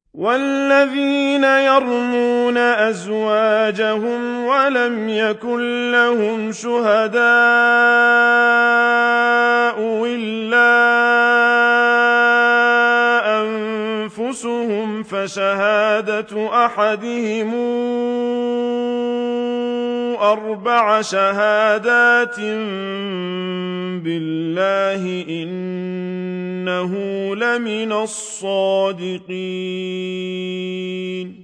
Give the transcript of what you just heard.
وَالَّذِينَ يَرْمُونَ أَزْوَاجَهُمْ وَلَمْ يَكُن لَّهُمْ شُهَدَاءُ إِلَّا أَنفُسُهُمْ فَشَهَادَةُ أَحَدِهِمْ أَرْبَعَ شَهَادَاتٍ بِاللَّهِ إِنَّهُ لَمِنَ الصَّادِقِينَ